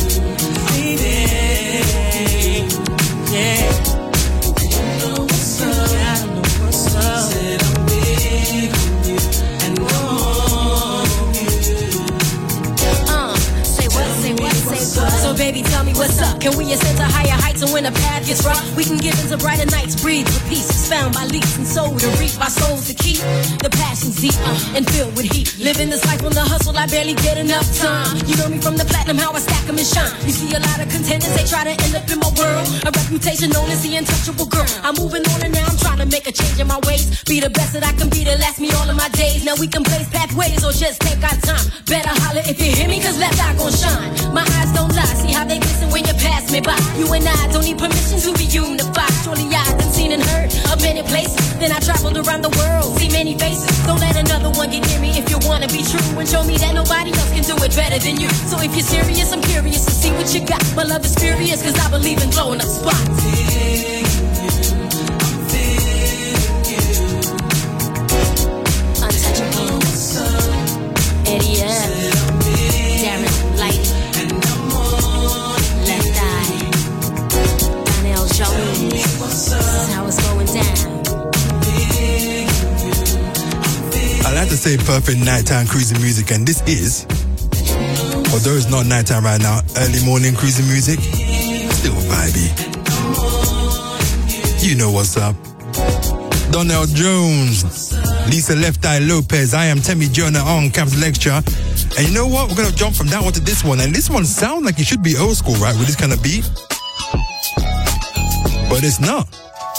baby. Yeah. You know what's up. I know what's up. Said I'm big on you and on you. Uh, say what, say what, say what. So baby, tell me what's up. Can we ascend to higher heights and when the path gets rough, we can get into brighter nights, breathe with peace, found by leaps and soul to reap our souls to keep the passions deep uh, and filled with heat. Living this life on the hustle, I barely get enough time. You know me from the platinum, how I stack them and shine. You see a lot of contenders, they try to end up in my world. A reputation known as the untouchable girl. I'm moving on and now I'm trying to make a change in my ways. Be the best that I can be to last me all of my days. Now we can blaze pathways or just take our time. Better holler if you hear me, cause left eye gon' shine. My eyes don't lie, see how they glisten when you pass me by. You and I don't need permission to be unified. Surely I done seen and heard of many places. Then I traveled around the world, see many faces. Don't let another one get near me if you wanna be true. And show me that nobody else can do it better than you. So if you're serious, I'm curious to see what you got. My love is furious, cause I believe in blowing up spots. Untouchable. Eddie F. Darren Light. Left Eye. Donnell Jones. This is how it's going down. I like to say perfect nighttime cruising music, and this is, although it's not nighttime right now, early morning cruising music, still vibey. You know what's up. Donnell Jones, Lisa Left Eye Lopez, I am Temi Jonah on Capital Extra. And you know what? We're going to jump from that one to this one. And this one sounds like it should be old school, right? With this kind of beat. But it's not.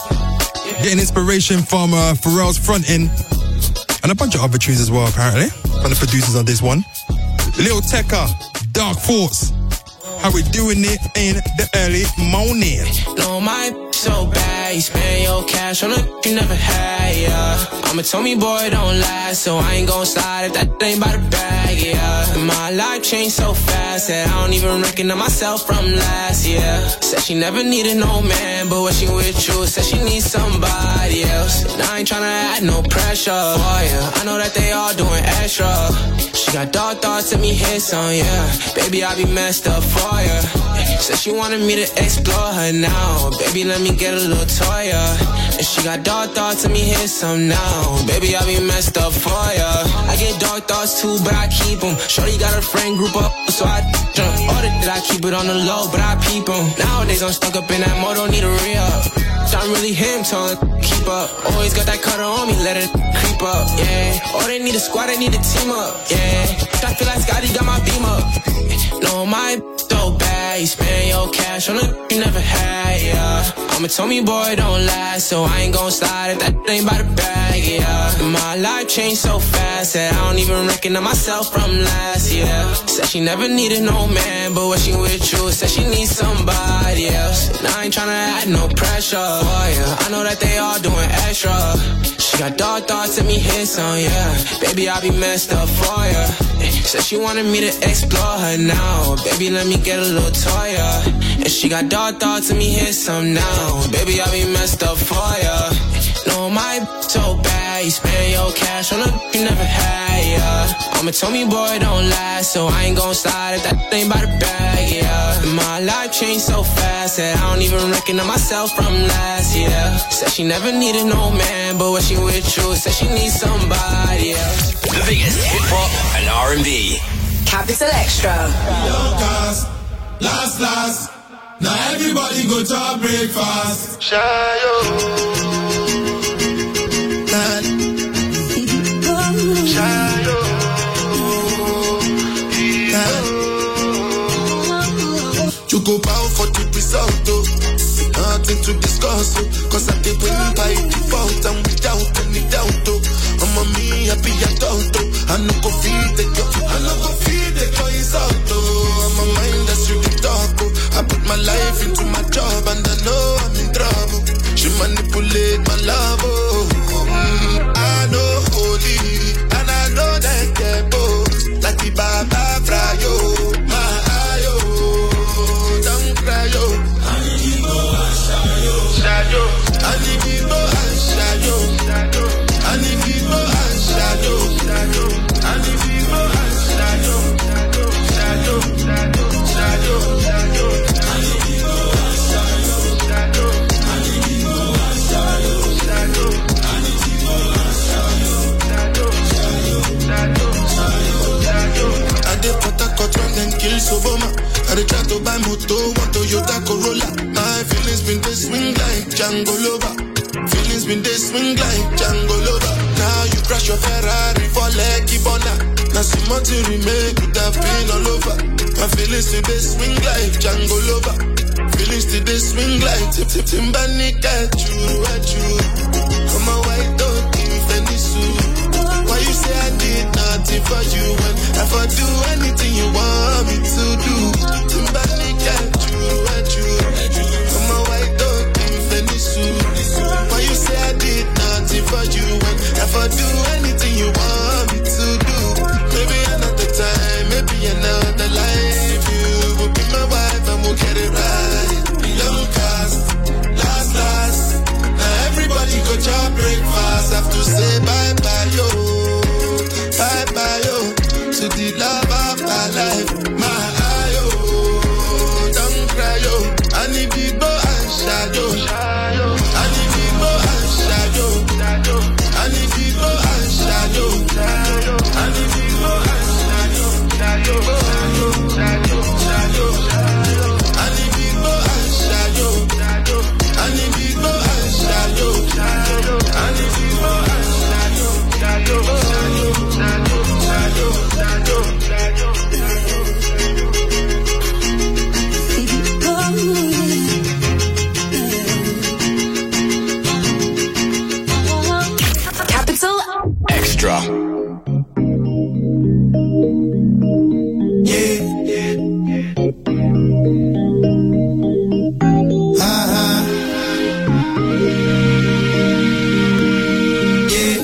Getting inspiration from uh, Pharrell's Front End. And a bunch of other tunes as well, apparently. From the producers on this one. Lil Tecca, Dark Force. How we doing it in the early morning. No, my so bad. You spend your cash on a you never had, yeah. I'm a Tommy boy, don't last, so I ain't gon' slide if that ain't by the bag, yeah. And my life changed so fast that I don't even recognize myself from last year. Said she never needed no man, but when she with you, said she needs somebody else. And I ain't tryna add no pressure for you. I know that they all doing extra. She got dark thoughts and me hits on, yeah. Baby, I be messed up for ya. Said she wanted me to explore her now. Baby, let me get a little toy, yeah. And she got dark thoughts and me hit some now. Baby, I be messed up for ya. I get dark thoughts too, but I keep them. Shorty got a friend group up, so I jump. Ordered that I keep it on the low, but I peep them. Nowadays I'm stuck up in that mode, don't need a re-up. I'm really him, telling keep up. Always got that cutter on me, let it creep up, yeah. Oh, they need a squad, they need a team up, yeah. I feel like Scotty got my beam up. No, my so bad, you spend your cash on a you never had, yeah. I'm a Tommy boy, don't last, so I ain't gon' slide if that ain't by the bag, yeah. And my life changed so fast that I don't even recognize myself from last year. Said she never needed no man, but when she with you, said she needs somebody else. And I ain't tryna add no pressure for ya. I know that they all doing extra. She got dark thoughts and me hits on, yeah. Baby, I be messed up for ya. Said she wanted me to explore her now. Baby, let me get a little toy, yeah. And she got dark thoughts and me hit some now. Baby, I be messed up for ya. No, my so bad. You spend your cash on a you never had, yeah. I'm a Tommy boy, don't last, so I ain't gon' slide if that ain't by the bag, yeah. And my life changed so fast that I don't even recognize myself from last year. Said she never needed no man, but when she with you, said she needs somebody else. The biggest hip-hop and R and B. Capital Extra. Last, last. Now everybody go to breakfast. Shayo. Shayo. You go bow for the result, oh. Nothing to discuss, oh. Cause I did win by default and without any doubt, oh. I'm a me, I be a daughter. I no go feed the girl, I no go feed the girl is out, oh. I'm a mind that's really dark, oh. I put my life into my job and I know I'm in trouble. She manipulate my love, oh. Mm, I know holy, and I know that get both. Like the Baba Frayo, my ayo, don't cry, yo. I need to go and shayo, shayo. I need to go and shayo, shayo. I need to go and shayo, shayo. I need to go and shayo, shayo, shayo, shayo, shayo. I need to go and shayo, shayo. I need to go and shayo, shayo. I need to go and shayo, shayo, shayo, shayo, shayo. I did put a cut on and kill Soboma. I did try to buy moto, one Toyota Corolla. My feelings been they swing like Django Lover. Feelings been they swing like Django Lover. to remain, could have been all over. My feelings today swing like Django Lover. Feelings today swing like Tip Tip Timbani at you, at you. Come on, why don't give any suit? Why you say I did nothing for you when if I do anything you want me to do? Timbani at you, at you. Come on, why don't give any suit? Why you say I did nothing for you when if I do anything you want me to do? Maybe another time, maybe another life. You will be my wife and we'll get it right. Young cast, last, last. Now everybody go job breakfast. Have to say bye bye, yo. Bye bye, yo. To the love of my life. My eye, yo. Don't cry, yo. I need big boy and shadow. I need big boy and shadow. I need big boy and shadow. I need big boy and shadow. Shadow, shadow, shadow, shadow. I need big boy and shadow. I need big boy and shadow. I need big boy and shadow. Shadow, shadow, shadow, shadow, shadow, Capital Extra. yeah, yeah, uh-huh. Yeah,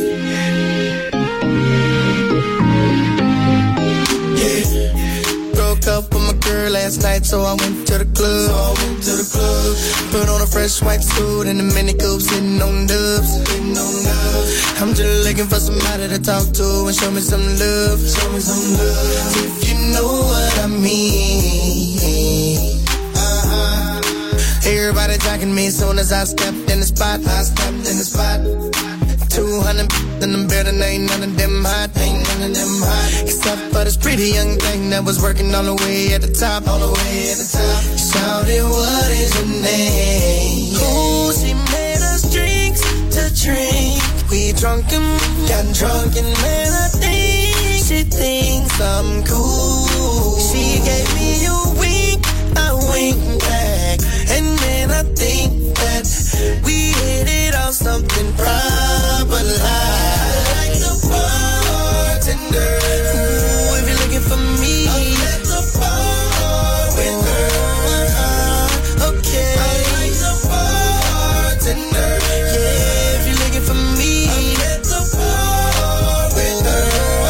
yeah. Broke up with my girl last night, so I went to the club. So I went to the club. Put on a fresh white suit and a mini coupe, sitting on dubs. Sitting on dubs. I'm just looking for somebody to talk to and show me some love. Show me some love. If you know what I mean. Uh-huh. Everybody jacking me as soon as I stepped in the spot. I stepped in the spot. Two hundred in the building, ain't none of them hot. Ain't none of them hot. Except for this pretty young thing that was working all the way at the top. All the way at the top. Shouted, what is your name? Ooh, she made us drinks to drink. We drunk and got drunk and man, I think she thinks I'm cool. She gave me a wink, I winked back. And then I think that we hit it off something proper like the bartender. Ooh, if you're looking for me, I'm at the bar with her. Okay, I like the bartender. Yeah, if you're looking for me, I'm at the bar with her.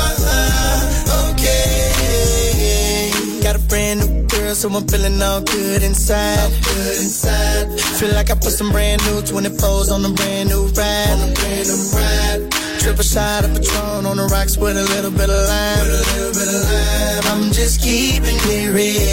Okay, got a brand new girl, so I'm feeling all good inside. All good inside. Feel like I put some brand new twenty-fours on a brand new ride. On a brand new ride. Triple shot of Patron on the rocks with a little bit of lime. With a little bit of lime. I'm just keeping it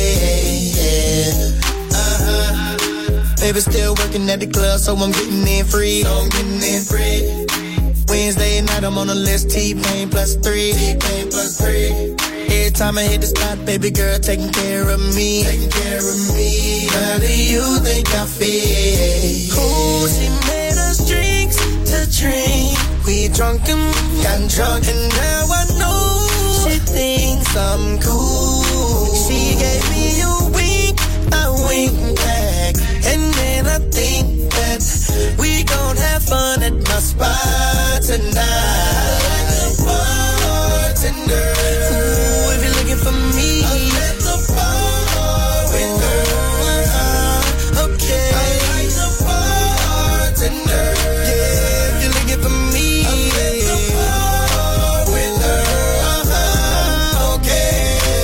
real. Uh-huh. Baby still working at the club, so I'm getting in free. So I'm getting in free. Wednesday night I'm on the list, T-Pain plus three. T-Pain plus three. Every time I hit the spot, baby girl taking care of me. Taking care of me. How do you think I feel? Ooh, she made us drinks to drink. We drunk and got drunk, and now I know she thinks I'm cool. She gave me a wink, I winked back, and then I think that we gon' have fun at my spot tonight. Like the bartender. Ooh, if you're looking for me, I'm at the bar with her. Okay, I like the bartender. Yeah, if you're looking for me, I'm at the bar with her. Okay.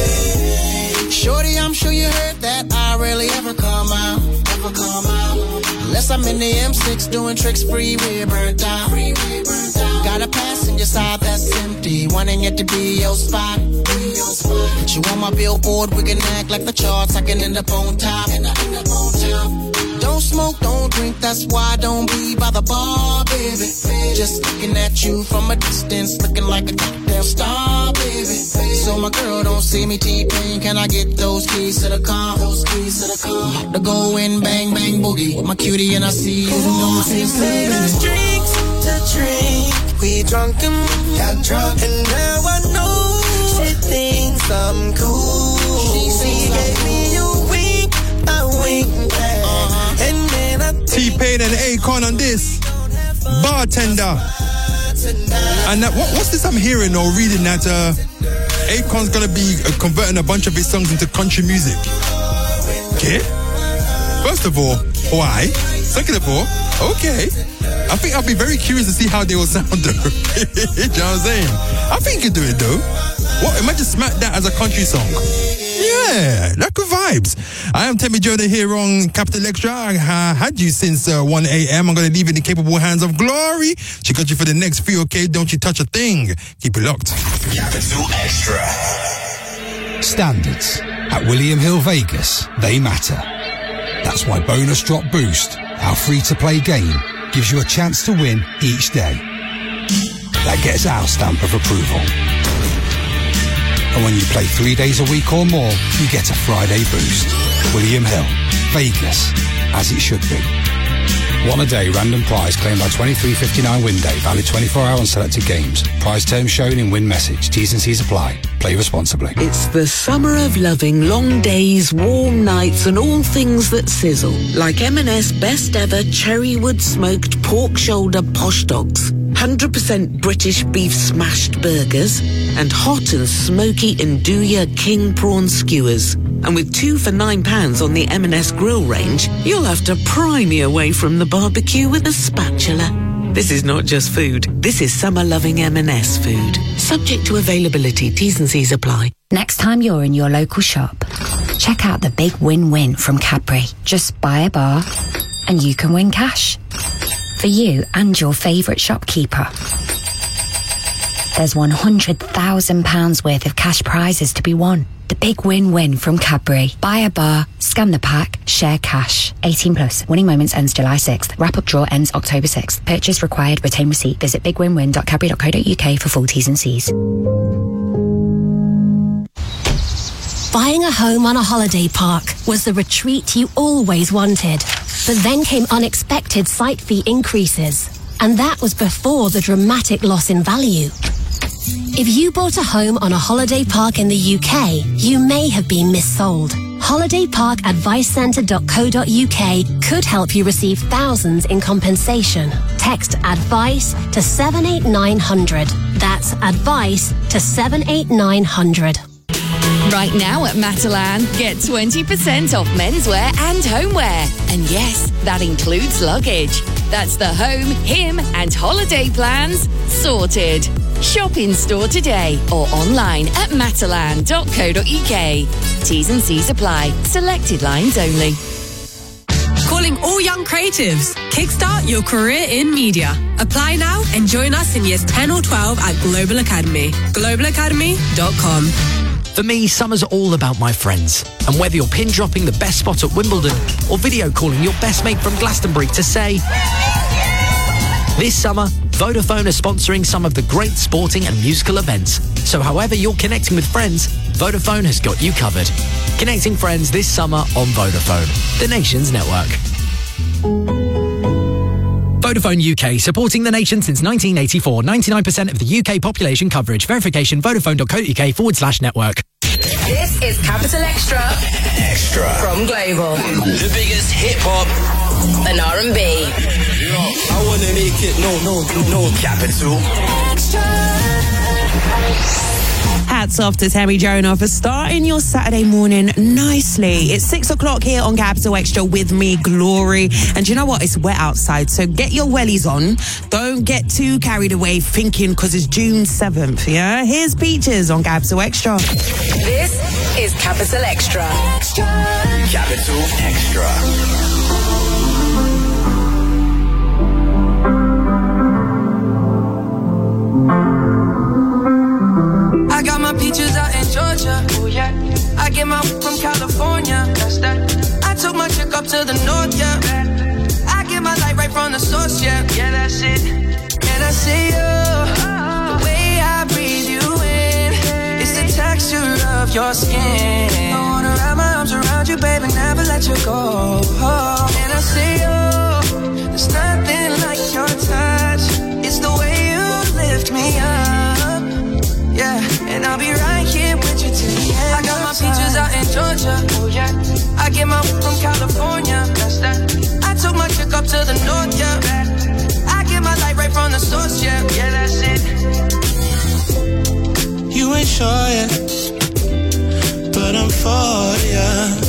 Shorty, I'm sure you heard that I rarely ever come out. Ever come out. Unless I'm in the M six doing tricks, freeway burnt out. Freeway burnt out. Got a passenger side that's empty, wanting it to be your spot. Put you on my billboard, we can act like the charts. I can end up on top. And I end up on top. Don't smoke, don't drink, that's why I don't be by the bar, baby. Just looking at you from a distance, looking like a goddamn star, baby. So my girl don't see me T-Pain, can I get those keys to the car? Those keys to the car. To go in, bang, bang, boogie with my cutie and I see you. Ooh, she made us drinks to drink. We drunk and got drunk, and now I know she think I'm cool. She gave me a wink, a wink back. Uh-huh. And then I T-Pain and Akon on this. Bartender. And that, what, what's this I'm hearing or reading that uh, Akon's gonna be uh, converting a bunch of his songs into country music? Okay. First of all, why? Second of all, okay. I think I'll be very curious to see how they will sound though. You know what I'm saying? I think you can do it though. What? Imagine smack that as a country song. Yeah, that good vibes. I am Temi Jonah here on Capital Extra. I uh, had you since uh, one a.m. I'm going to leave it in the capable hands of Glory. She got you for the next few, okay? Don't you touch a thing. Keep it locked. Capital Extra. Standards. At William Hill Vegas, they matter. That's why Bonus Drop Boost, our free-to-play game, gives you a chance to win each day. That gets our stamp of approval. And when you play three days a week or more, you get a Friday boost. William Hill, Vegas, as it should be. One a day random prize claimed by twenty-three fifty-nine win day, valid twenty-four hour on selected games. Prize terms shown in win message. T's and C's apply. Play responsibly. It's the summer of loving, long days, warm nights and all things that sizzle. Like M and S best ever Cherrywood smoked pork shoulder posh dogs. one hundred percent British beef smashed burgers and hot and smoky Nduja king prawn skewers. And with two for nine pounds on the M and S grill range, you'll have to pry me away from the barbecue with a spatula. This is not just food. This is summer-loving M and S food. Subject to availability. T's and C's apply. Next time you're in your local shop, check out the big win-win from Cadbury. Just buy a bar and you can win cash. For you and your favourite shopkeeper. There's one hundred thousand pounds worth of cash prizes to be won. The big win-win from Cadbury. Buy a bar, scan the pack, share cash. eighteen plus. Winning moments ends July sixth. Wrap-up draw ends October sixth. Purchase required. Retain receipt. Visit big win win dot cadbury dot co dot uk for full T's and C's. Buying a home on a holiday park was the retreat you always wanted. But then came unexpected site fee increases. And that was before the dramatic loss in value. If you bought a home on a holiday park in the U K, you may have been missold. holiday park advice centre dot co dot uk could help you receive thousands in compensation. Text ADVICE to seven eight nine hundred. That's ADVICE to seven eight nine hundred. Right now at Matalan, get twenty percent off menswear and homeware. And yes, that includes luggage. That's the home, him and holiday plans sorted. Shop in store today or online at matalan dot co dot uk. T's and C's apply. Selected lines only. Calling all young creatives. Kickstart your career in media. Apply now and join us in years ten or twelve at Global Academy. global academy dot com. For me, summer's all about my friends. And whether you're pin dropping the best spot at Wimbledon or video calling your best mate from Glastonbury to say... This summer, Vodafone are sponsoring some of the great sporting and musical events. So however you're connecting with friends, Vodafone has got you covered. Connecting friends this summer on Vodafone, the nation's network. Vodafone U K, supporting the nation since nineteen eighty-four. ninety-nine percent of the U K population coverage. Verification, vodafone dot co dot uk forward slash network. This is Capital Extra. Extra. From Global. The biggest hip-hop and R and B. I wanna make it, no, no, no. Capital Extra. Hats off to Temi Jonah for starting your Saturday morning nicely. It's six o'clock here on Capital Extra with me, Glory. And you know what? It's wet outside, so get your wellies on. Don't get too carried away thinking because it's June seventh, yeah? Here's Peaches on Capital Extra. This is Capital Extra. Extra. Capital Extra. I got my peaches out in Georgia, oh yeah. I get my from California, that's that. I took my chick up to the north, yeah. I get my light right from the source, yeah. Yeah, that's it. And I see you, the way I breathe you in, it's the texture of your skin. I wanna wrap my arms around you, baby, never let you go. And I see you, there's nothing like your touch. It's the way you lift me up. Yeah, and I'll be right here source, yeah, yeah, that's it. You ain't sure yet, but I'm for ya.